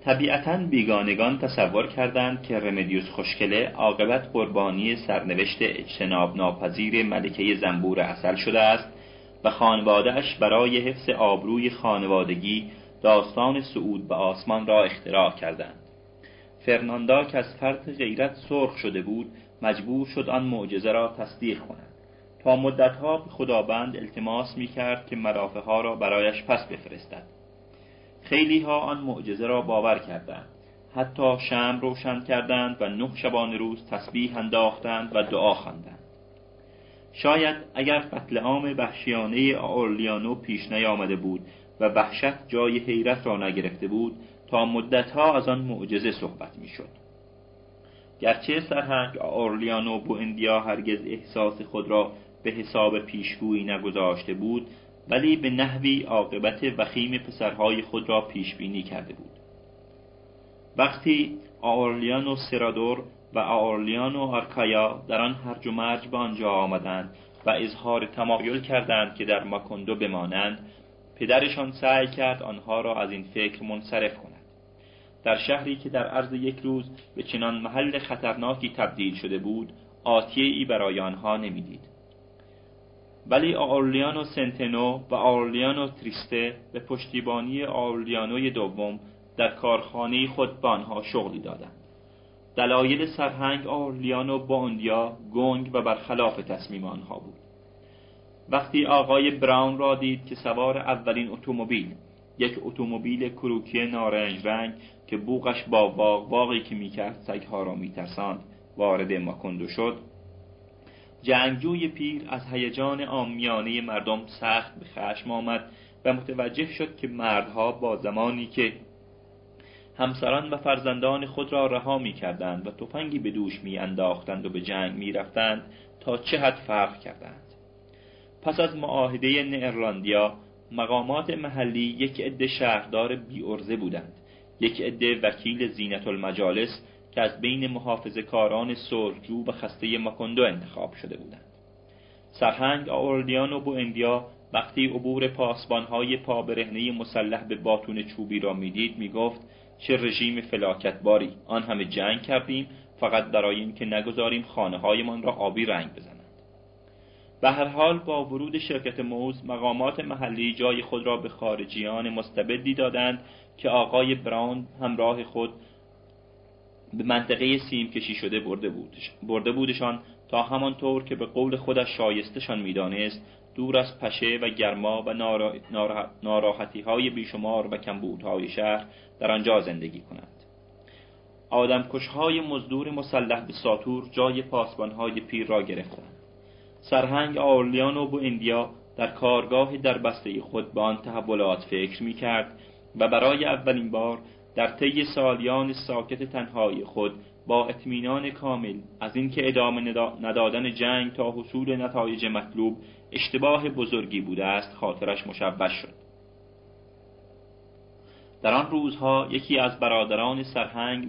طبیعتاً بیگانگان تصور کردند که رمدیوس خوشگله عاقبت قربانی سرنوشت اجتناب ناپذیر ملکه زنبور عسل شده است و خانواده‌اش برای حفظ آبروی خانوادگی داستان صعود به آسمان را اختراع کردند. فرناندا که از فرط غیرت سرخ شده بود مجبور شد آن معجزه را تصدیق کند. تا مدتها به خداوند التماس می‌کرد که ملافه‌ها را برایش پس بفرستد. خیلی ها آن معجزه را باور کردند، حتی شمع روشن کردند و 9 شبانه روز تسبیح انداختند و دعا خواندند. شاید اگر قتل عام وحشیانه اورلیانو پیش نیامده بود و وحشت جای حیرت را نگرفته بود، تا مدتها از آن معجزه صحبت میشد. گرچه سرهنگ اورلیانو بوئندیا هرگز احساس خود را به حساب پیشگویی نگذاشته بود، ولی به نحوی عاقبت وخیم پسرهای خود را پیش بینی کرده بود. وقتی اورلیانو سرادور و اورلیانو آرکایا در آن هرج و مرج به آنجا آمدند و اظهار تمایل کردند که در ماکوندو بمانند، پدرشان سعی کرد آنها را از این فکر منصرف کند. در شهری که در عرض 1 روز به چنان محل خطرناکی تبدیل شده بود، آتیه‌ای برای آنها نمیدید. ولی اورلیانو سنتنو و اورلیانو تریسته به پشتیبانی اورلیانوی دوم در کارخانه خود به آنها شغلی دادند. دلایل سرهنگ اورلیانو بوئندیا گنگ و برخلاف تصمیم آنها بود. وقتی آقای براون را دید که سوار اولین اتومبیل، یک اتومبیل کروکی نارنج رنگ که بوقش با واقواقی که میکرد سگها را میترساند، وارد ماکوندو شد، جنگجوی پیر از هیجان عامیانه مردم سخت به خشم آمد و متوجه شد که مردها با زمانی که همسران و فرزندان خود را رها می کردند و تفنگی به دوش می انداختند و به جنگ می رفتند تا چه حد فرق کردند. پس از معاهده نئرلندیا، مقامات محلی یک عده شهردار بی ارزه بودند، یک عده وکیل زینت المجالس که از بین محافظه‌کاران سرخجو و خسته ماکوندو انتخاب شده بودند. سرهنگ اورلیانو بوئندیا وقتی عبور پاسبان‌های پابرهنه مسلح به باتون چوبی را می‌دید می‌گفت: چه رژیم فلاکتباری، آن همه جنگ کردیم فقط برای اینکه نگذاریم خانه‌هایمان را آبی رنگ بزنند. به هر حال با ورود شرکت موز، مقامات محلی جای خود را به خارجیان مستبدی دادند که آقای براون همراه خود به منطقه سیم کشی شده برده بودشان تا همانطور که به قول خودش شایستشان می‌دانست دور از پشه و گرما و ناراحتی‌های بیشمار و کمبودهای شهر در آنجا زندگی کنند. آدمکش‌های مزدور مسلح به ساطور جای پاسبان‌های پیر را گرفتند. سرهنگ اورلیانو بوئندیا در کارگاه دربسته خود به آن تحولات فکر می‌کرد و برای اولین بار در طی سالیان ساکت تنهای خود با اطمینان کامل از اینکه ادامه ندادن جنگ تا حصول نتایج مطلوب اشتباه بزرگی بوده است خاطرش مشوش شد. در آن روزها یکی از برادران سرهنگ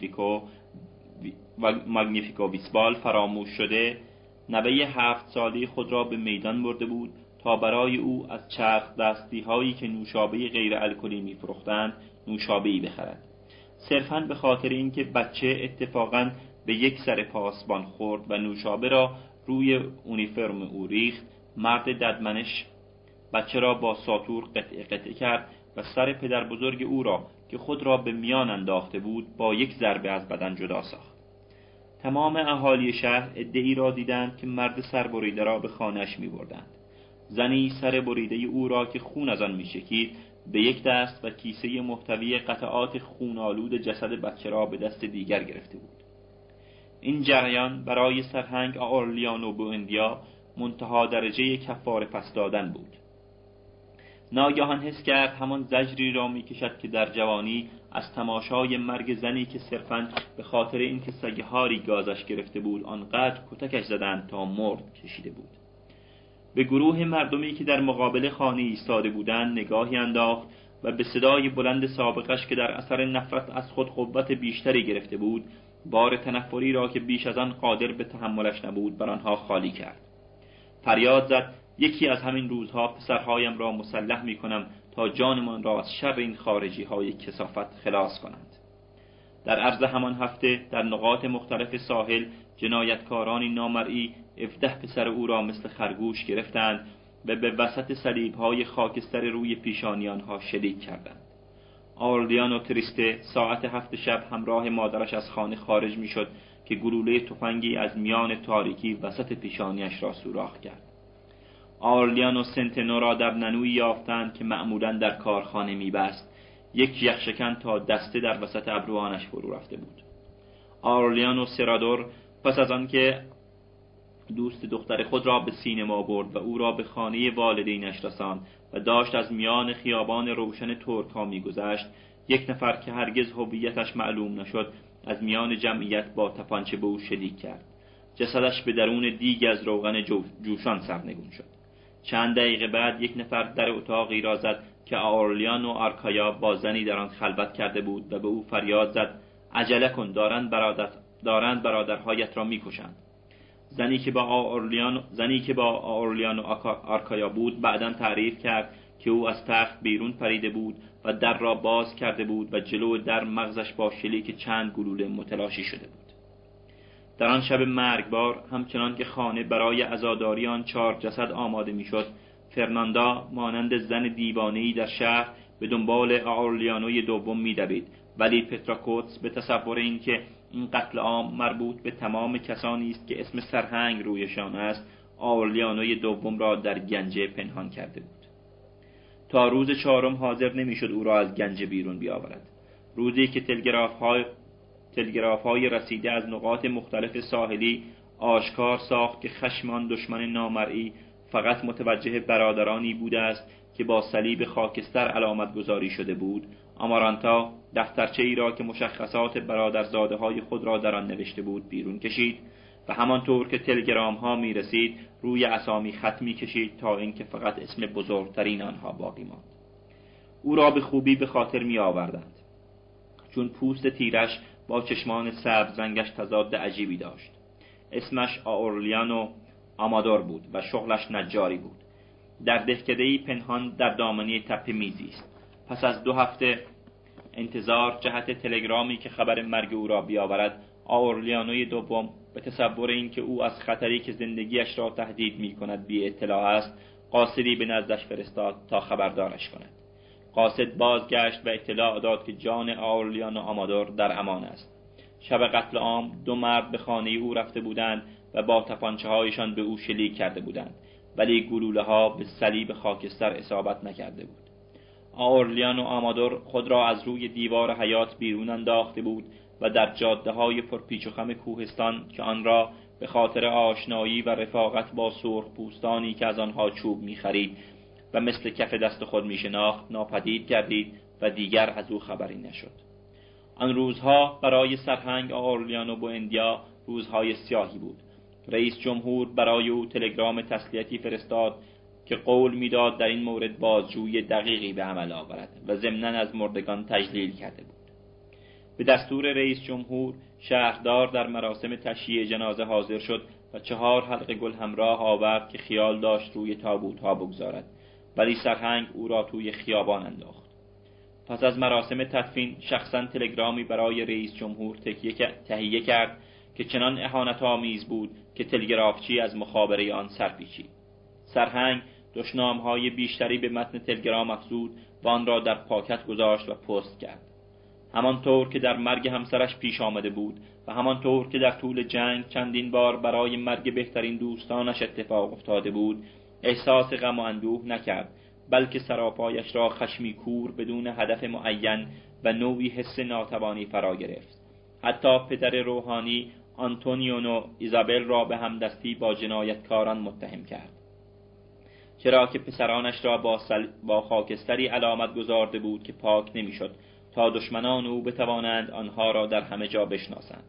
ماگنیفیکو ویسبال فراموش شده نوه 7 ساله خود را به میدان برده بود تا برای او از چرخ دستی هایی که نوشابه غیر الکلی می‌فروختند نوشابه‌ای بخرد، صرفاً به خاطر اینکه بچه اتفاقاً به یک سر پاسبان خورد و نوشابه را روی اونیفرم او ریخت. مرد ددمنش بچه را با ساطور قطعه کرد و سر پدر بزرگ او را که خود را به میان انداخته بود با یک ضربه از بدن جدا ساخت. تمام اهالی شهر عده‌ای را دیدند که مرد سربریده را به خانه‌اش می‌بردند. زنی سر بریده او را که خون از آن می‌چکید به یک دست و کیسه محتوی قطعات خون‌آلود جسد بچه را به دست دیگر گرفته بود. این جریان برای سرهنگ اورلیانو بوئندیا منتها درجه کفاره پس دادن بود. ناگهان حس کرد همان زجری را می‌کشد که در جوانی از تماشای مرگ زنی که صرفاً به خاطر اینکه سگ‌هاری گازش گرفته بود آنقدر کتکش زدند تا مرد کشیده بود. به گروه مردمی که در مقابل خانه ایستاده بودند نگاهی انداخت و به صدای بلند سابقش که در اثر نفرت از خود قوت بیشتری گرفته بود بار تنفری را که بیش از آن قادر به تحملش نبود بر آنها خالی کرد. فریاد زد: یکی از همین روزها پسرهایم را مسلح می‌کنم تا جانمان را از شر این خارجی های کثافت خلاص کنند. در عرض همان هفته در نقاط مختلف ساحل جنایتکارانی نامرئی 17 پسر او را مثل خرگوش گرفتند و به وسط صلیب‌های خاکستر روی پیشانی آنها شلیک کردند. آرلیانو تریسته ساعت 7 شب همراه مادرش از خانه خارج می‌شد که گلوله تفنگی از میان تاریکی وسط پیشانیش را سوراخ کرد. آرلیانو سنتنو را در ننوی یافتند که معمولاً در کارخانه می‌بست. یک یخشکن تا دسته در وسط ابروانش فرو رفته بود. آرلیانو سرادور پس از آن که دوست دختر خود را به سینما برد و او را به خانه والدینش رساند و داشت از میان خیابان روشن ترک‌ها می‌گذشت، یک نفر که هرگز هویتش معلوم نشد از میان جمعیت با تپانچه به او شلیک کرد. جسدش به درون دیگ از روغن جوشان سرنگون شد. چند دقیقه بعد یک نفر در اتاقی را زد که آرلیانو آرکایا با زنی در آن خلوت کرده بود و به او فریاد زد: عجله کن، دارند برادرهایت را می‌کشند. زنی که با آرلیانو آرکایا بود بعداً تعریف کرد که او از تخت بیرون پریده بود و در را باز کرده بود و جلو در مغزش با شلیک چند گلوله متلاشی شده بود. در آن شب مرگبار همچنان که خانه برای عزاداری آن 4 جسد آماده میشد، فرناندا مانند زن دیوانه‌ای در شهر به دنبال آرلیانوی دوم می‌دوید، ولی پتراکوتس به تصور این که این قتل عام مربوط به تمام کسانی است که اسم سرهنگ رویشان است، آرلیانوی دوم را در گنجه پنهان کرده بود. تا روز 4 حاضر نمیشد او را از گنجه بیرون بیاورد. روزی که تلگراف‌های رسیده از نقاط مختلف ساحلی آشکار ساخت که خشم آن دشمن نامرئی فقط متوجه برادرانی بوده است که با صلیب خاکستر علامت گذاری شده بود، آمارانتا دفترچه ای را که مشخصات برادرزاده‌های خود را در آن نوشته بود بیرون کشید و همانطور که تلگرام ها می رسید روی اسامی خط می کشید تا اینکه فقط اسم بزرگترین آنها باقی ماند. او را به خوبی به خاطر می آوردند، چون پوست تیرش با چشمان سبز رنگش تضاد عجیبی داشت. اسمش آورلیانو آمادور بود و شغلش نجاری بود. در دهکده‌ای پنهان در دامنه تپه میزیست. پس از 2 هفته انتظار جهت تلگرامی که خبر مرگ او را بیاورد، آورلیانوی دوم به تصور این که او از خطری که زندگیش را تهدید می کند بی اطلاع است، قاصدی به نزدش فرستاد تا خبردارش کند. قاصد بازگشت و اطلاع داد که جان آورلیانو آمادور در امان است. شب قتل عام 2 مرد به خانه او رفته بودند و با تپانچه‌هایشان به او شلیک کرده بودند، ولی گلوله ها به صلیب خاکستر اصابت نکرده بود. آورلیانو آمادور خود را از روی دیوار حیاط بیرون انداخته بود و در جاده‌های پرپیچ و خم کوهستان که آن را به خاطر آشنایی و رفاقت با سرخ پوستانی که از آنها چوب می‌خرید و مثل کف دست خود می‌شناخت ناپدید گردید و دیگر از او خبری نشد. آن روزها برای سرهنگ آورلیانو بوئندیا روزهای سیاهی بود. رئیس جمهور برای او تلگرام تسلیتی فرستاد که قول میداد در این مورد بازجویی دقیقی به عمل آورد و ضمناً از مردگان تجلیل کرده بود. به دستور رئیس جمهور شهردار در مراسم تشییع جنازه حاضر شد و 4 حلقه گل همراه آورد که خیال داشت روی تابوت‌ها بگذارد، ولی سرهنگ او را توی خیابان انداخت. پس از مراسم تدفین شخصاً تلگرامی برای رئیس جمهور تهیه کرد که چنان اهانت‌آمیز بود که تلگرافچی از مخابره آن سرپیچید. سرهنگ دشنام‌های بیشتری به متن تلگرام افزود و آن را در پاکت گذاشت و پست کرد. همانطور که در مرگ همسرش پیش آمده بود و همانطور که در طول جنگ چندین بار برای مرگ بهترین دوستانش اتفاق افتاده بود، احساس غم و اندوه نکرد، بلکه سراپایش را خشمی کور بدون هدف معین و نوعی حس ناتوانی فرا گرفت. حتی پدر روحانی آنتونیونو ایزابل را به همدستی با جنایتکاران متهم کرد، چرا که پسرانش را با خاکستری علامت گذارده بود که پاک نمیشد تا دشمنان او بتوانند آنها را در همه جا بشناسند.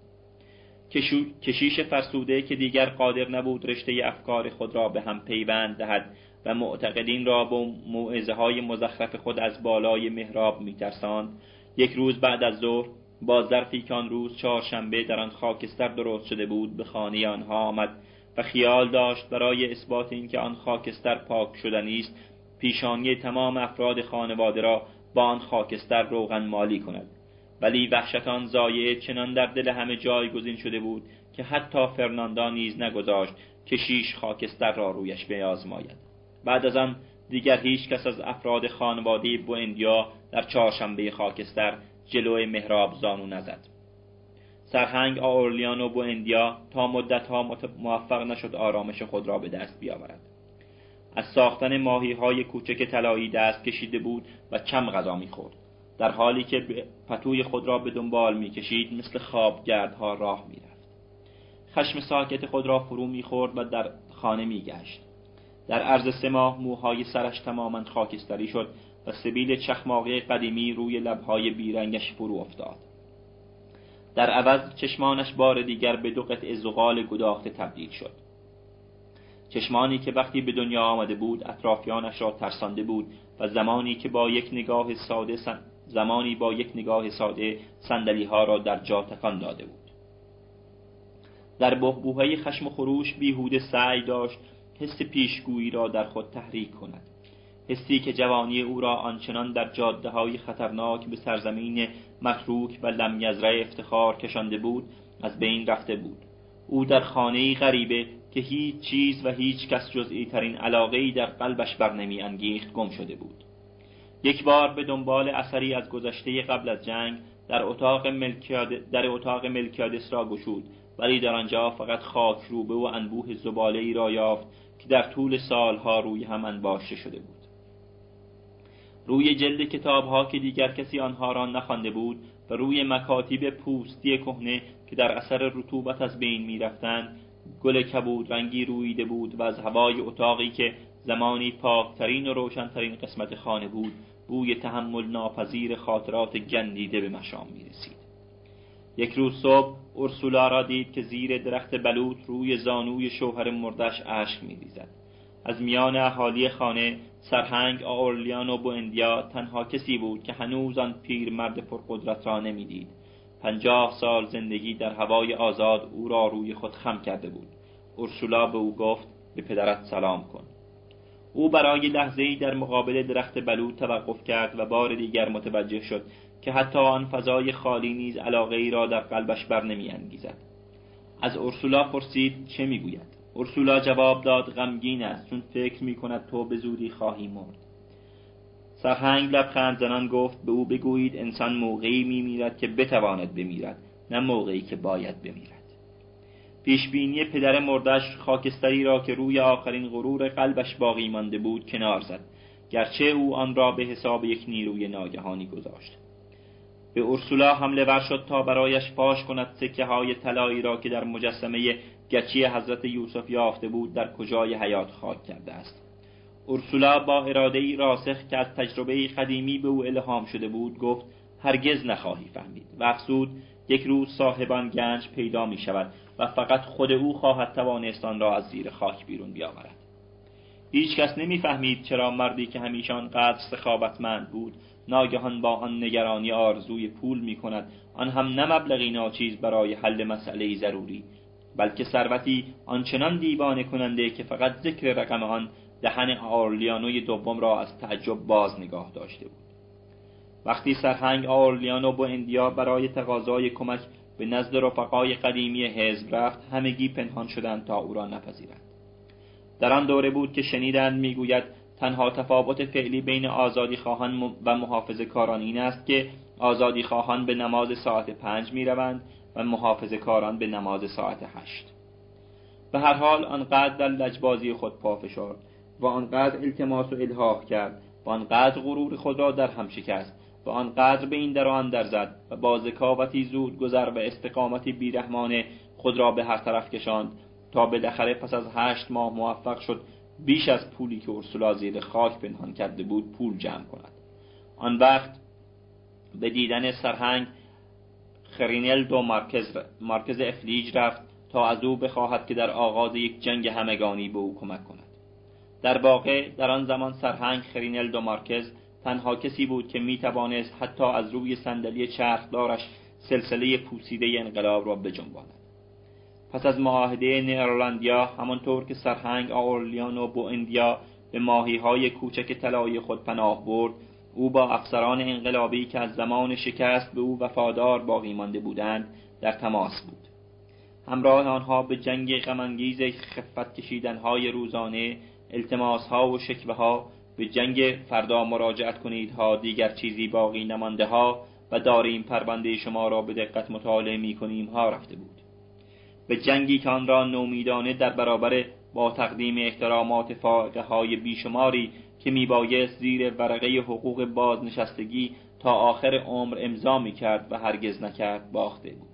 کشیش فرسوده که دیگر قادر نبود رشته افکار خود را به هم پیوند دهد و معتقدین را با موعظه‌های مزخرف خود از بالای محراب می‌ترساند، یک روز بعد از ظهر با ظرفی که آن روز 4 شنبه در آن خاکستر درست شده بود به خانه آنها آمد و خیال داشت برای اثبات اینکه آن خاکستر پاک شدنی است پیشانی تمام افراد خانواده را با آن خاکستر روغن مالی کند. ولی وحشت آن ضایعه چنان در دل همه جایگزین شده بود که حتی فرناندا نیز نگذاشت که شیش خاکستر را رویش بیازماید. بعد از آن دیگر هیچ کس از افراد خانواده بوئندیا در چهارشنبه خاکستر جلوی محراب زانو نزد. سرهنگ آورلیانو بوئندیا تا مدتها موفق نشد آرامش خود را به دست بیاورد. از ساختن ماهی‌های کوچک طلایی دست کشیده بود و کم غذا می‌خورد، در حالی که پتوی خود را به دنبال می‌کشید مثل خوابگردها راه می‌رفت. خشم ساکت خود را فرو می‌خورد و در خانه می‌گشت. در عرض 3 ماه موهای سرش تماماً خاکستری شد و سبیل چخماقی قدیمی روی لب‌های بیرنگش فرو افتاد. در عوض چشمانش بار دیگر به 2 قطعه زغال گداخته تبدیل شد. چشمانی که وقتی به دنیا آمده بود اطرافیانش را ترسانده بود و زمانی با یک نگاه ساده صندلی‌ها را در جا تکان داده بود. در بحبوحه خشم و خروش بیهوده سعی داشت حس پیشگویی را در خود تحریک کند، حسی که جوانی او را آنچنان در جاده‌های خطرناک به سرزمین متروک و لم یزرع افتخار کشانده بود از بین رفته بود. او در خانه‌ای غریبه که هیچ چیز و هیچ کس جزئی ترین علاقه‌ای در قلبش بر نمی انگیخت گم شده بود. یک بار به دنبال اثری از گذشته قبل از جنگ در اتاق ملکیادس را گشود، ولی در آنجا فقط خاک روبه و انبوه زباله‌ای را یافت که در طول سالها روی هم انباشته شده بود. روی جلد کتاب‌ها که دیگر کسی آنها را نخوانده بود و روی مکاتیب پوستی کهنه که در اثر رطوبت از بین می‌رفتند گل کبود رنگی رویده بود و از هوای اتاقی که زمانی پاکترین و روشنترین قسمت خانه بود بوی تحمل ناپذیر خاطرات گندیده به مشام می‌رسید. یک روز صبح اورسولا را دید که زیر درخت بلوط روی زانوی شوهر مردش اشک می‌ریزد. از میان اهالی خانه سرهنگ آورلیانو بوئندیا تنها کسی بود که هنوز آن پیرمرد پرقدرت را نمی‌دید. 50 سال زندگی در هوای آزاد او را روی خود خم کرده بود. اورسولا به او گفت به پدرت سلام کن. او برای لحظه‌ای در مقابل درخت بلوط توقف کرد و بار دیگر متوجه شد که حتی آن فضای خالی نیز علاقه‌ای را در قلبش بر نمی‌انگیزد. از اورسولا پرسید چه می‌گوید؟ اورسولا جواب داد غمگین است چون فکر می‌کند تو به زودی خواهی مرد. سرهنگ لبخند زنان گفت به او بگویید انسان موقعی می‌میرد که بتواند بمیرد، نه موقعی که باید بمیرد. پیشبینی پدر مردش خاکستری را که روی آخرین غرور قلبش باقی مانده بود کنار زد، گرچه او آن را به حساب یک نیروی ناگهانی گذاشت. به اورسولا حمله ور شد تا برایش فاش کند سکه‌های طلایی را که در مجسمه گچی حضرت یوسف یافته بود در کجای حیات خاک کرده است. اورسولا با اراده‌ای راسخ که از تجربه‌ای قدیمی به او الهام شده بود گفت هرگز نخواهی فهمید و افزود یک روز صاحبان گنج پیدا می شود و فقط خود او خواهد توانست آن را از زیر خاک بیرون بیاورد. هیچ کس نمی فهمید چرا مردی که همیشه آنقدر سخاوتمند بود ناگهان با آن نگرانی آرزوی پول می کند، آن هم نه مبلغی ناچیز برای حل مسئله ضروری، بلکه ثروتی آنچنان دیوانه کننده که فقط ذکر رقم آن دهن آورلیانوی دوم را از تعجب باز نگاه داشته بود. وقتی سرهنگ آورلیانو بوئندیا برای تقاضای کمک به نزد رفقای قدیمی حزب رفت، همگی پنهان شدند تا او را نپذیرند. در آن دوره بود که شنیدند میگوید تنها تفاوت فعلی بین آزادی خواهان و محافظه کاران این است که آزادی خواهان به نماز ساعت 5 می روند و محافظه کاران به نماز ساعت 8. به هر حال آنقدر در لجبازی خود پافشارد و آنقدر التماس و الحاح کرد و آنقدر غرور خود را در هم شکست و آنقدر به این در آن در زد و با ذکاوتی زود گذر و استقامتی بیرحمانه خود را به هر طرف کشاند تا بالاخره پس از 8 ماه موفق شد بیش از پولی که اورسولا زیر خاک پنهان کرده بود پول جمع کند. آن وقت به دیدن سرهنگ خرینل دو مارکز افلیج رفت تا از او بخواهد که در آغاز یک جنگ همگانی به او کمک کند. در واقع در آن زمان سرهنگ خرینل دو مارکز تنها کسی بود که می توانست حتی از روی صندلی چرخدارش سلسله پوسیده انقلاب را بجنباند. پس از معاهده نیرلندیا، همانطور که سرهنگ آورلیانو بوئندیا به ماهی‌های کوچک طلایی خود پناه برد، او با افسران انقلابی که از زمان شکست به او وفادار باقی مانده بودند در تماس بود. همراه آنها به جنگ غم‌انگیز خفت کشیدن‌های روزانه، التماس‌ها و شکوه‌ها، به جنگ فردا مراجعت کنیدها دیگر چیزی باقی نمانده ها و داریم پرونده شما را به دقت مطالعه می‌کنیم ها رفته بود. به جنگی که آن را نومیدانه در برابر با تقدیم احترامات فائقه‌های بیشماری که میبایست زیر ورقه حقوق بازنشستگی تا آخر عمر امضا می‌کرد و هرگز نکرد باخته بود.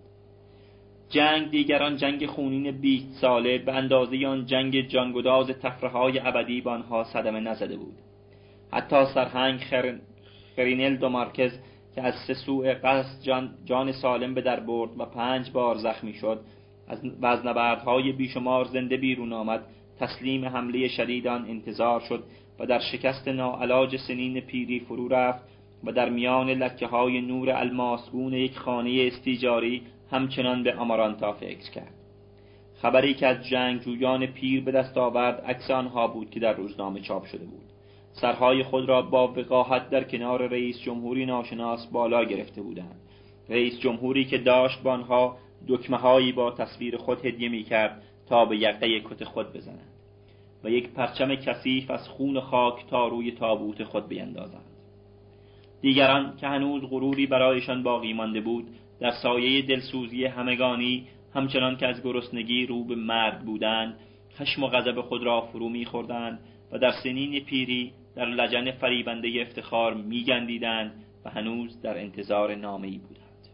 جنگ دیگران جنگ خونین 20 ساله به اندازه آن جنگ جانگداز تفره‌های ابدی به آنها صدمه نزده بود. حتی سرهنگ خرینل دو مارکز که از 3 سوء قصد جان سالم به در برد و 5 بار زخمی شد و از نبردهای بیشمار زنده بیرون آمد، تسلیم حمله شدید آن انتظار شد و در شکست ناعلاج سنین پیری فرو رفت و در میان لکه‌های نور الماسگون یک خانه استیجاری همچنان به آمارانتا فکر کرد. خبری که از جنگجویان پیر به دست آورد عکس آنها بود که در روزنامه چاپ شده بود. سرهای خود را با وقاحت در کنار رئیس جمهوری ناشناس بالا گرفته بودند. رئیس جمهوری که داشت با آنها دکمه‌هایی با تصویر خود هدیه می‌کرد تا به یقه کت خود بزنند و یک پرچم کثیف از خون خاک تا روی تابوت خود بیندازند. دیگران که هنوز غروری برایشان باقی مانده بود، در سایه دلسوزی همگانی، همچنان که از گرسنگی رو به مرگ بودند، خشم و غضب خود را فرو می‌خوردند و در سنین پیری در لجن فریبنده افتخار می‌گندیدند و هنوز در انتظار نامه‌ای بودند.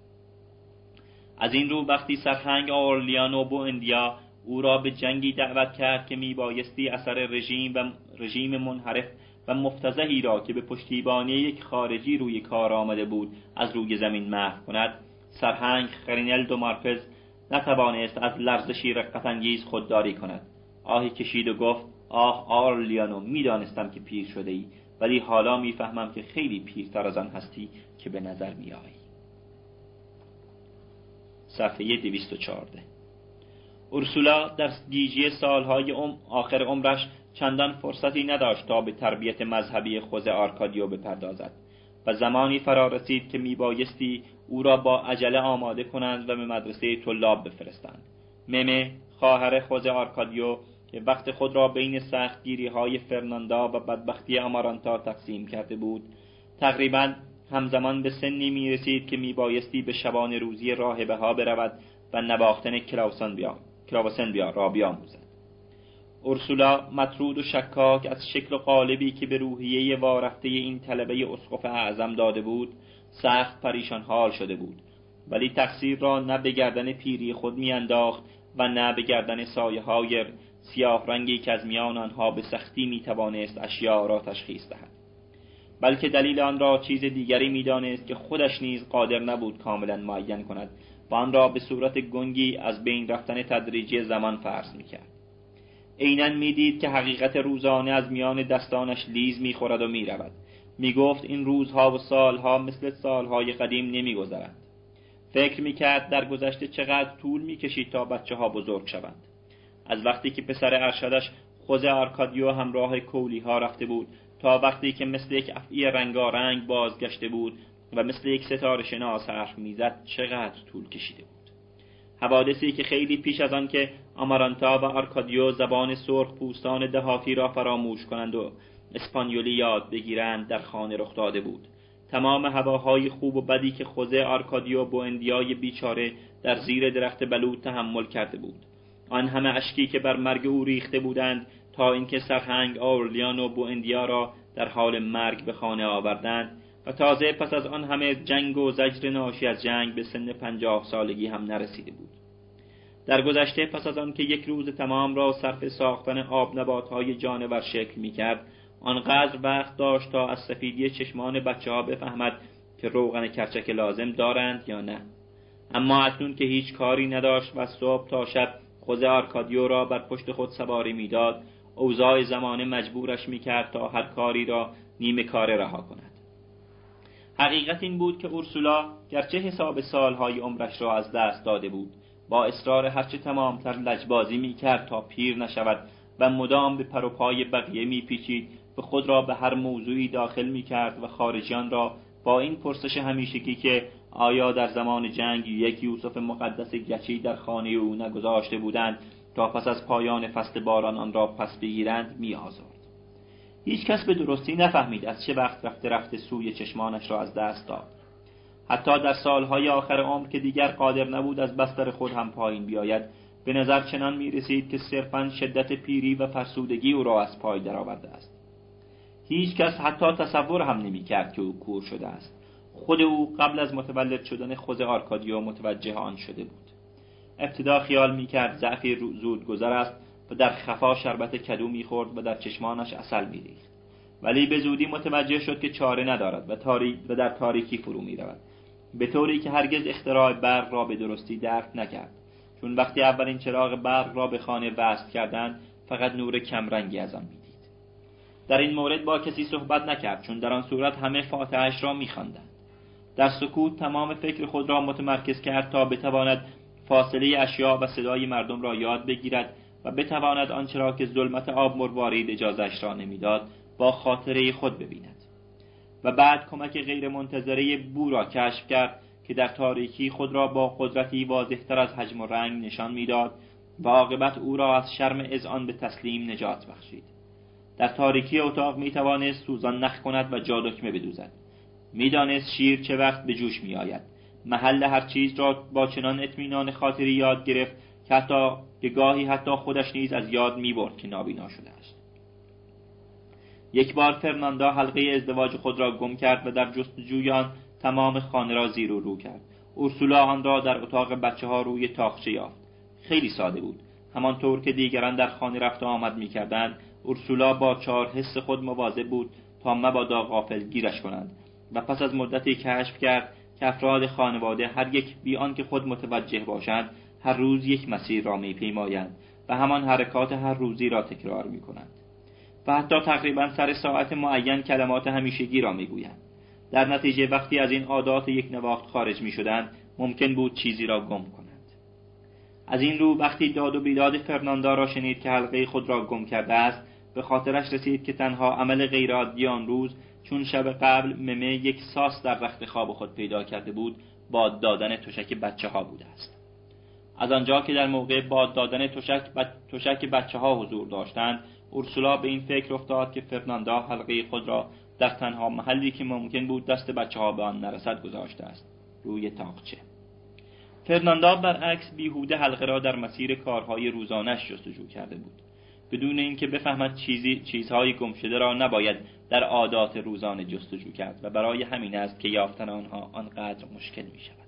از این رو وقتی سرهنگ اورلیانو بواندیا او را به جنگی دعوت کرد که میبایستی اثر رژیم منحرف و مفتضحی را که به پشتیبانی یک خارجی روی کار آمده بود از روی زمین محو کند، سرهنگ خرینل دو مارکز نتوانست از لرزشی رقت‌انگیز خودداری کند. آهی کشید و گفت: آه اورلیانو، میدانستم که پیر شده ای، ولی حالا میفهمم که خیلی پیرتر از آن هستی که به نظر میآیی. صفحه 214. اورسولا در گیجی سالهای آخر عمرش چندان فرصتی نداشت تا به تربیت مذهبی خوزه آرکادیو بپردازد و زمانی فرا رسید که میبایستی او را با عجله آماده کنند و به مدرسه طلاب بفرستند. ممه، خواهر خوزه آرکادیو که وقت خود را بین سختگیری‌های فرناندا و بدبختی آمارانتا تقسیم کرده بود، تقریباً همزمان به سنی میرسید که میبایستی به شبان روزی راهبه ها برود و نواختن کلاوسن را بیاموزد. اورسولا مطرود و شکاک از شکل و قالبی که به روحیه وارفته این طلبه اسقف اعظم داده بود سخت پریشان حال شده بود، ولی تقصیر را نه به گردن پیری خود میانداخت و نه به گردن سایه‌های سیاه رنگی که از میان آنها به سختی میتوانست اشیاء را تشخیص دهد، بلکه دلیل آن را چیز دیگری میدانست که خودش نیز قادر نبود کاملا معین کند و آن را به صورت گنگی از بین رفتن تدریجی زمان فرض میکرد. عیناً میدید که حقیقت روزانه از میان دستانش لیز میخورد و میرود. میگفت این روزها و سالها مثل سالهای قدیم نمیگذرند. فکر میکرد در گذشته چقدر طول میکشید تا بچه ها بزرگ شوند. از وقتی که پسر ارشدش خوزه آرکادیو همراه کولی ها رفته بود تا وقتی که مثل یک افعی رنگارنگ بازگشته بود و مثل یک ستاره شناس حرف میزد چقدر طول کشیده بود. حوادثی که خیلی پیش از آن که آمارانتا و آرکادیو زبان سرخ پوستان دهاتی را فراموش کنند و اسپانیولی یاد بگیرند در خانه رخ داده بود. تمام هواهای خوب و بدی که خوزه آرکادیو بواندیای بیچاره در زیر درخت بلوط تحمل کرده بود، آن همه اشکی که بر مرگ او ریخته بودند تا اینکه سرهنگ اورلیانو بواندیا را در حال مرگ به خانه آوردند و تازه پس از آن همه جنگ و زجر ناشی از جنگ به سن 50 سالگی هم نرسیده بود. در گذشته پس از آن که یک روز تمام را صرف ساختن آب نباتهای جانور شکل می کرد، آنقدر وقت داشت تا از سفیدی چشمان بچه ها بفهمد که روغن کرچک لازم دارند یا نه. اما اکنون که هیچ کاری نداشت و صبح تا شب خوزه آرکادیو را بر پشت خود سواری میداد، اوضاع زمانه مجبورش میکرد تا هر کاری را نیمه کاره رها کند. حقیقت این بود که اورسولا گرچه حساب سالهای عمرش را از دست داده بود، با اصرار هرچه تمامتر لجبازی میکرد تا پیر نشود و مدام به پر و پای بقیه میپیچید و خود را به هر موضوعی داخل میکرد و خارجیان را با این پرسش همیشگی که آیا در زمان جنگ یک یوسف مقدس گچی در خانه او نگذاشته بودند تا پس از پایان فصل باران آن را پس بگیرند میآزرد. هیچ کس به درستی نفهمید از چه وقت رفته رفته سوی چشمانش را از دست داد. حتی در سالهای آخر عمر که دیگر قادر نبود از بستر خود هم پایین بیاید، به نظر چنان می رسید که صرفاً شدت پیری و فرسودگی او را از پای درآورده است. هیچ کس حتی تصور هم نمی کرد که او کور شده است. خود او قبل از متولد شدن خوز آرکادیو متوجه آن شده بود. ابتدا خیال می کرد ضعفی زود گذر است و در خفا شربت کدو می خورد و در چشمانش عسل می ریخت. ولی به زودی متوجه شد که چاره ندارد و در تاریکی فرو می رود، به طوری که هرگز اختراع برق را به درستی درک نکرد، چون وقتی اولین چراغ برق را به خانه وصل کردند فقط نور کمرنگی از آن می‌دید. در این مورد با کسی صحبت نکرد، چون در آن صورت همه فاتحه‌اش را می‌خواندند. در سکوت تمام فکر خود را متمرکز کرد تا بتواند فاصله اشیاء و صدای مردم را یاد بگیرد و بتواند آنچه را که ظلمت آب مروارید اجازهش را نمیداد با خاطره خود ببیند. و بعد کمک غیر منتظره بو را کشف کرد که در تاریکی خود را با قدرتی واضح‌تر از حجم و رنگ نشان میداد و عاقبت او را از شرم اذعان به تسلیم نجات بخشید. در تاریکی اتاق میتوانست سوزان نخ کند و جادکمه بدوزد. میدانست شیر چه وقت به جوش میآید. محل هر چیز را با چنان اطمینان خاطری یاد گرفت که گاهی حتی خودش نیز از یاد میبرد که نابینا شده است. یک بار فرناندا حلقه ازدواج خود را گم کرد و در جستجوی آن تمام خانه را زیر و رو کرد. اورسولا آن را در اتاق بچه‌ها روی تاقچه یافت. خیلی ساده بود. همانطور که دیگران در خانه رفت و آمد می‌کردند، اورسولا با 4 حس خود مواظب بود تا مبادا غافلگیرش کنند و پس از مدتی کشف کرد که افراد خانواده هر یک بی آنکه خود متوجه باشند هر روز یک مسیر را می‌پیمایند و همان حرکات هر روزی را تکرار می‌کنند و حتی تقریباً سر ساعت معین کلمات همیشگی را می‌گویند. در نتیجه وقتی از این عادات یک نواخت خارج می‌شدند ممکن بود چیزی را گم کنند. از این رو وقتی داد و بیداد فرناندا را شنید که حلقه خود را گم کرده است، به خاطرش رسید که تنها عمل غیرعادی آن روز، چون شب قبل ممه یک ساس در رخت خواب خود پیدا کرده بود، باد دادن تشک بچه‌ها بوده است. از آنجا که در موقع باد دادن تشک بچه‌ها حضور داشتند، اورسولا به این فکر افتاد که فرناندا حلقه خود را در تنها محلی که ممکن بود دست بچه‌ها به آن نرسد گذاشته است، روی تاقچه. فرناندا برعکس بیهوده حلقه را در مسیر کارهای روزانه‌اش جستجو کرده بود، بدون اینکه بفهمد چیزهای گم شده را نباید در عادات روزانه جستجو کرد و برای همین است که یافتن آنها آنقدر مشکل می شود.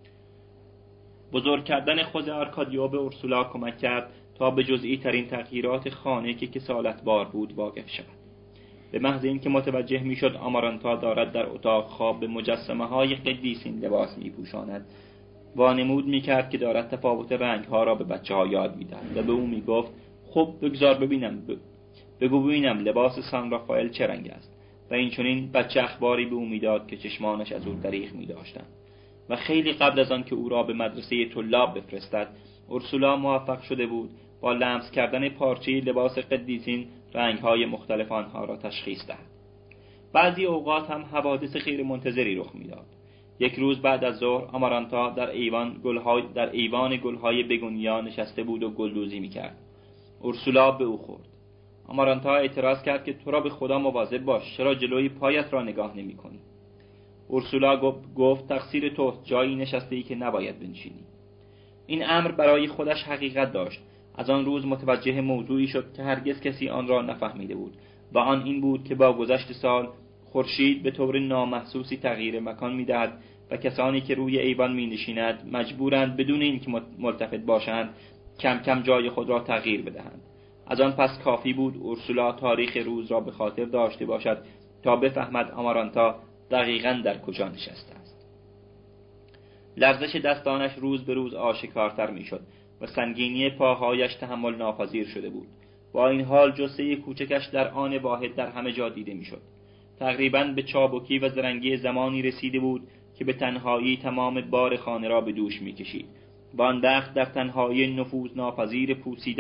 بزرگ کردن خوز آرکادیو به اورسولا کمک کرد تا به جزئی ترین تغییرات خانه که کسالت بار بود واقف شود. به محض اینکه متوجه می شد آمارانتا دارد در اتاق خواب به مجسمه های قدیسین لباس می پوشاند، وانمود می کرد که دارد تفاوت رنگ ها را به بچه ها یاد می دهد و به او می گفت خب بگذار بگو ببینم لباس سان رافائل چه رنگ است. و این چنین بچه اخباری به او می داد که چشمانش از او دریغ می داشتند. و خیلی قبل از آن که او را به مدرسه طلاب بفرستد، اورسولا موفق شده بود با لمس کردن پارچه لباس قدیسین رنگ‌های مختلف آنها را تشخیص دهد. بعضی اوقات هم حوادث غیر منتظری رخ می‌داد. یک روز بعد از ظهر آمارانتا در ایوان گل‌های بگونیا نشسته بود و گلدوزی می‌کرد. اورسولا به او خورد. آمارانتا اعتراض کرد که تو را به خدا مواظب باش، چرا جلوی پایت را نگاه نمی‌کنی؟ اورسولا گفت تقصیر تو، جایی نشسته‌ای که نباید بنشینی. این امر برای خودش حقیقت داشت. از آن روز متوجه موضوعی شد که هرگز کسی آن را نفهمیده بود و آن این بود که با گذشت سال خورشید به طور نامحسوسی تغییر مکان می‌دهد و کسانی که روی ایوان می‌نشینند مجبورند بدون اینکه ملتفت باشند کم کم جای خود را تغییر بدهند. از آن پس کافی بود اورسولا تاریخ روز را به خاطر داشته باشد تا بفهمد آمارانتا دقیقاً در کجا نشسته است. لرزش دستانش روز به روز آشکارتر می‌شد و سنگینی پاهایش تحمل ناپذیر شده بود. با این حال جثه کوچکش در آن واحد در همه جا دیده می‌شد. تقریباً به چابکی و زرنگی زمانی رسیده بود که به تنهایی تمام بار خانه را به دوش می‌کشید. با آن وقت در تنهایی نفوذ ناپذیر پوسیدن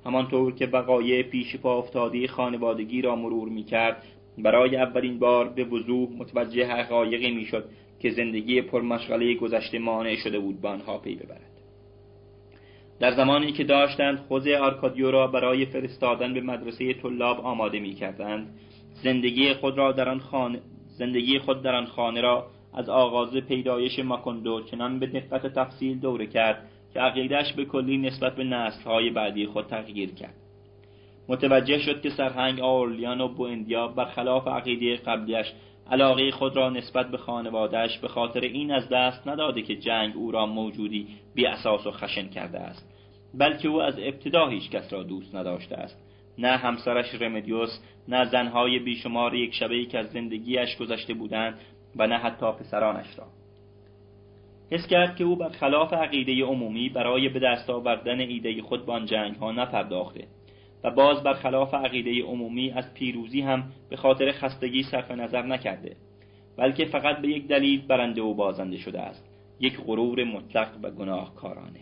همانطور که وقایع پیش پا افتاده خانوادگی را مرور می‌کرد، برای اولین بار به وضوح متوجه حقایقی می‌شد که زندگی پرمشغله گذشته مانع شده بود به آنها پی ببرد. در زمانی که داشتند خوزه آرکادیو را برای فرستادن به مدرسه طلاب آماده می‌کردند، زندگی خود در آن خانه را از آغاز پیدایش ماکوندو چنان به دقت تفصیل دوره کرد که عقیده‌اش به کلی نسبت به نسل‌های بعدی خود تغییر کرد. متوجه شد که سرهنگ آورلیانو بوئندیا برخلاف عقیده قبلیش علاقه خود را نسبت به خانواده‌اش به خاطر این از دست نداده که جنگ او را موجودی بی اساس و خشن کرده است، بلکه او از ابتدا هیچ کس را دوست نداشته است، نه همسرش رمدیوس، نه زنهای بیشمار یک شبه‌ای که از زندگیش گذشته بودند و نه حتی پسرانش را. حس کرد که او برخلاف عقیده عمومی برای به دست آوردن ایده خود به آن جنگ‌ها نپرداخته و باز برخلاف عقیده عمومی از پیروزی هم به خاطر خستگی صرف نظر نکرده، بلکه فقط به یک دلیل برنده و بازنده شده است، یک غرور مطلق و گناهکارانه.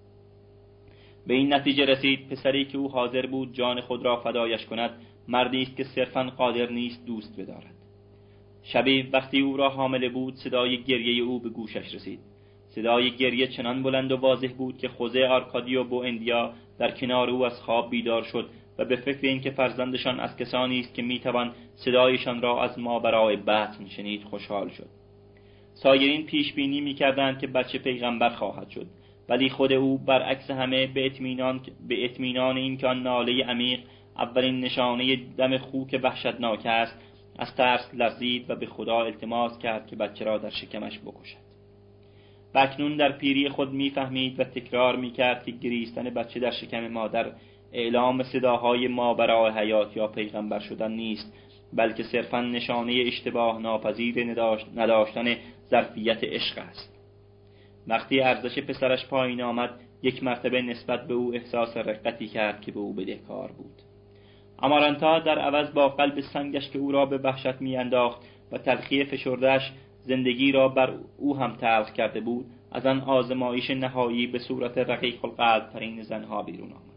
به این نتیجه رسید پسری که او حاضر بود جان خود را فدایش کند، مردی است که صرفاً قادر نیست دوست بدارد. شبی وقتی او را حامله بود، صدای گریه او به گوشش رسید. صدای گریه چنان بلند و واضح بود که خوزه آرکادیو بوئندیا در کنار او از خواب بیدار شد و به فکر این که فرزندشان از کسانی است که میتوان صدایشان را از ماورای بطن شنید خوشحال شد. سایرین پیش بینی میکردند که بچه پیغمبر خواهد شد، ولی خود او برعکس همه به اطمینان این که آن ناله عمیق اولین نشانه دم خوک وحشتناک است، از ترس لرزید و به خدا التماس کرد که بچه را در شکمش بکشد. و اکنون در پیری خود میفهمید و تکرار میکرد که گریستن بچه در شکم مادر اعلام صداهای ماورای حیات یا پیغمبر شدن نیست، بلکه صرفاً نشانه اشتباه ناپذیر نداشتن ظرفیت عشق است. وقتی ارزش پسرش پایین آمد، یک مرتبه نسبت به او احساس رقتی کرد که به او بدهکار بود. آمارانتا در عوض با قلب سنگش که او را به وحشت میانداخت و تلخی فشرده‌اش زندگی را بر او هم تلخ کرده بود، از آن آزمایش نهایی به صورت رقیق القلب ترین زنها بیرون آمد.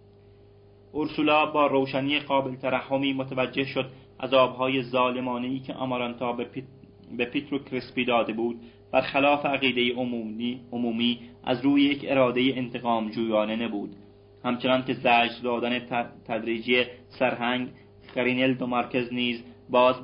اورسولا با روشنی قابل ترحمی متوجه شد عذابهای ظالمانه‌ای که آمارانتا به پیترو کرسپی داده بود برخلاف عقیده عمومی از روی یک اراده انتقام جویانه نبود، همچنان که زجر دادن تدریجی سرهنگ خرینل دو مارکز نیز باز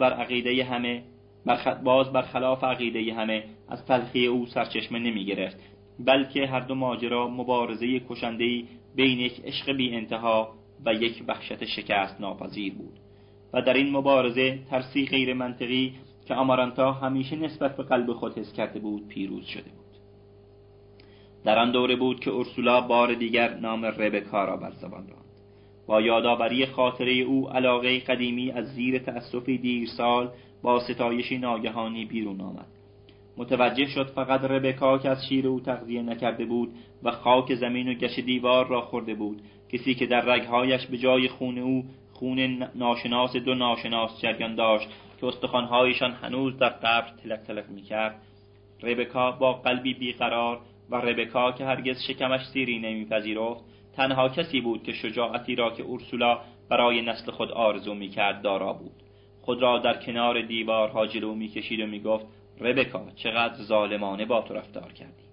برخلاف عقیده همه از تلخی او سرچشمه نمی گرفت، بلکه هر دو ماجرا مبارزه کشنده‌ای بین یک عشق بی انتها و یک وحشت شکست ناپذیر بود و در این مبارزه ترسی غیر منطقی که آمارانتا همیشه نسبت به قلب خود حس کرده بود پیروز شده بود. در آن دوره بود که اورسولا بار دیگر نام ربکا را بر زبان راند. با یادآوری خاطره او علاقه قدیمی از زیر تأسفی دیرسال با ستایشی ناگهانی بیرون آمد. متوجه شد فقط ربکا که از شیر او تغذیه نکرده بود و خاک زمین و گچ دیوار را خورده بود، کسی که در رگهایش به جای خون او خون ناشناس دو ناشناس جریان داشت که استخوان‌هایشان هنوز در قبر تلک تلک می‌کرد. ربکا با قلبی بیقرار و ربکا که هرگز شکمش سیری نمی‌پذیرفت، تنها کسی بود که شجاعتی را که اورسولا برای نسل خود آرزو می‌کرد دارا بود. خود را در کنار دیوارها جلو می‌کشید و می‌گفت: ربکا، چقدر ظالمانه با تو رفتار کردی.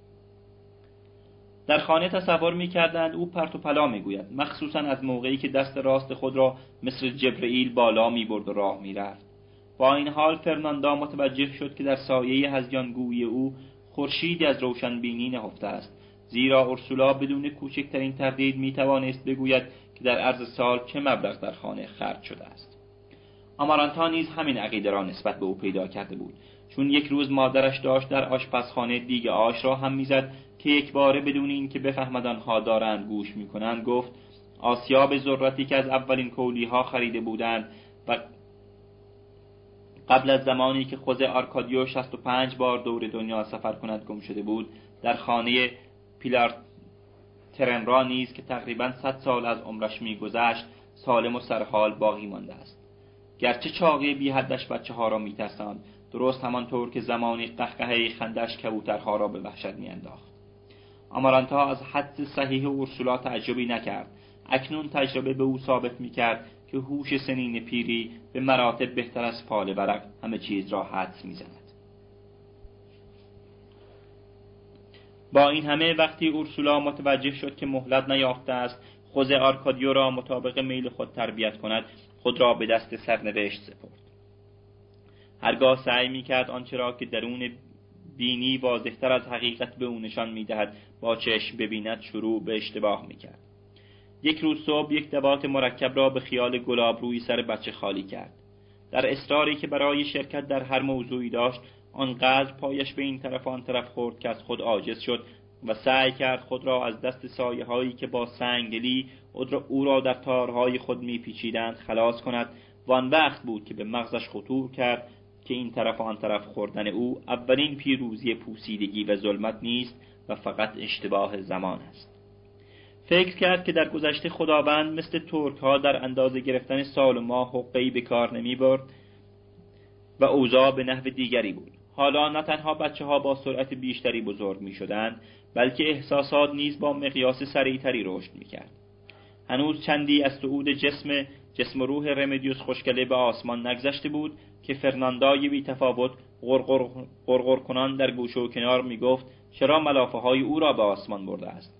در خانه تصور می‌کردند او پرت و پلا می‌گوید، مخصوصاً از موقعی که دست راست خود را مثل جبرئیل بالا می‌برد و راه می‌رفت. با این حال فرناندا متوجه شد که در سایه هذیانگویی او خورشیدی از روشنبینی نهفته است، زیرا اورسولا بدون کوچکترین تردید می‌توانست بگوید که در عرض سال چه مبلغ در خانه خرج شده است. آمارانتا نیز همین عقیده را نسبت به او پیدا کرده بود، چون یک روز مادرش داشت در آشپزخانه دیگ آش را هم می‌زد که یک باره بدون این که بفهمد آنها دارند گوش می‌کنند گفت: آسیاب ذرتی که از اولین کولی‌ها خریده بودند و قبل از زمانی که خوزه آرکادیو 65 بار دور دنیا سفر کند گم شده بود، در خانه پیلار ترنرا نیز که تقریباً 100 سال از عمرش می‌گذشت سالم و سرحال باقی مانده است. گرچه چاقی بی حدش بچه‌ها را می‌ترساند، درست همانطور که زمانی قهقهه خندش کبوترها را به وحشت می‌انداخت. آمارانتا از حدس صحیح اورسولا تعجبی نکرد، اکنون تجربه به او ثابت می‌کرد که هوش سنین پیری به مراتب بهتر از فال ورق همه چیز را حدس می‌زند. با این همه وقتی اورسولا متوجه شد که مهلت نیافته است خوزه آرکادیو را مطابق میل خود تربیت کند، خود را به دست سرنوشت سپرد. هرگاه سعی می‌کرد آنچه را که درون بینی واضح‌تر از حقیقت به او نشان می‌دهد با چشم ببیند، شروع به اشتباه می‌کرد. یک روز صبح یک دبات مرکب را به خیال گلاب روی سر بچه خالی کرد. در اصراری که برای شرکت در هر موضوعی داشت، آنقدر پایش به این طرف و آن طرف خورد که از خود عاجز شد و سعی کرد خود را از دست سایه‌هایی که با سنگدلی او را در تارهای خود می‌پیچیدند خلاص کند و آن وقت بود که به مغزش خطور کرد که این طرف و آن طرف خوردن او اولین پیروزی پوسیدگی و ظلمت نیست و فقط اشتباه زمان است. فکر کرد که در گذشته خداوند مثل ترک‌ها در اندازه گرفتن سال و ماه حقه‌ای به کار نمی‌برد و اوضاع به نحو دیگری بود. حالا نه تنها بچه‌ها با سرعت بیشتری بزرگ می‌شدند، بلکه احساسات نیز با مقیاس سریعتری رشد می‌کرد. هنوز چندی از صعود جسم و روح رمدیوس خوشگله به آسمان نگذشته بود که فرناندای بی تفاوت غرغر کنان در گوشه و کنار می‌گفت چرا ملافه‌های او را به آسمان برده است.